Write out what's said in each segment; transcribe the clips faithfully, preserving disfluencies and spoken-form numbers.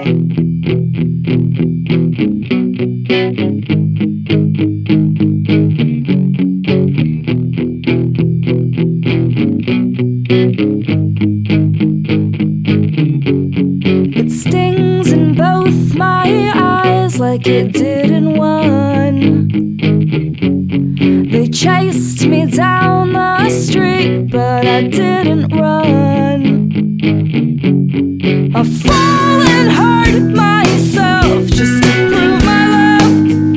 It stings in both my eyes like it did in one. They chased me down the street, but I didn't run. I've fallen hard myself just to prove my love.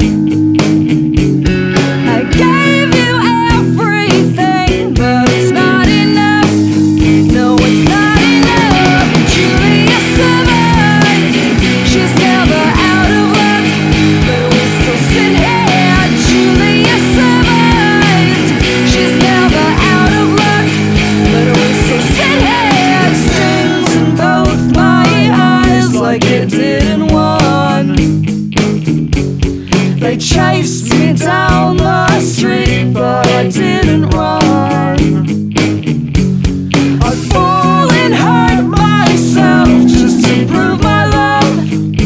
I gave you everything, but it's not enough. No, it's not enough. Julia survived. She's never out of luck, but we still sit here. Julia survived. She's never out of luck, but we still sit here. It stings in both my eyes like it did in one. They chased me down the street, but I didn't run. I've fallen hard myself just to prove my love.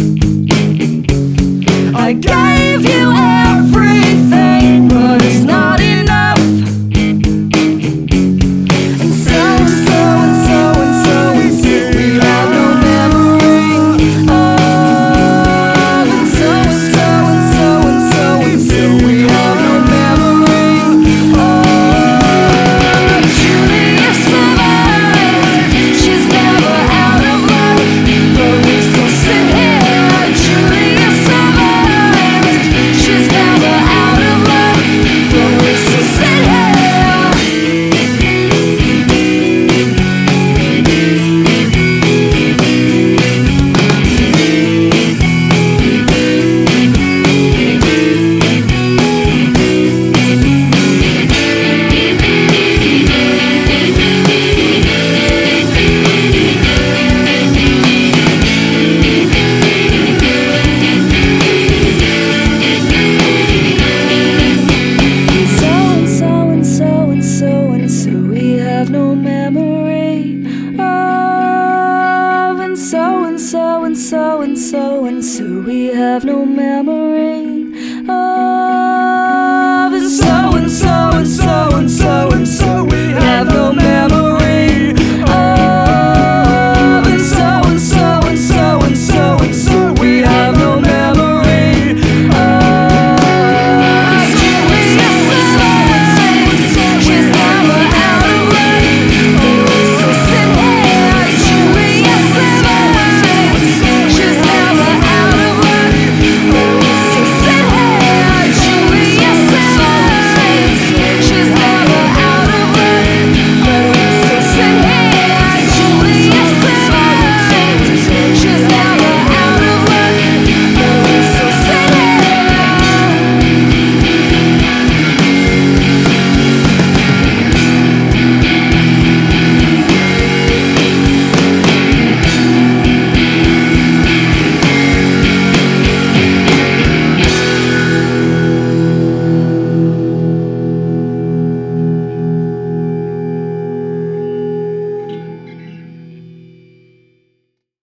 I gave you everything, but it's not enough. And so and so and so and so and so we have no memory of. And so and so and so and so and so we have no memory of. Julia survived. She's never out of luck, but we still sit here. Julia survived. She's never out of luck, but we still sit here. So and so and so and so and so we have no memory of. And so and so and so and so and so we have no memory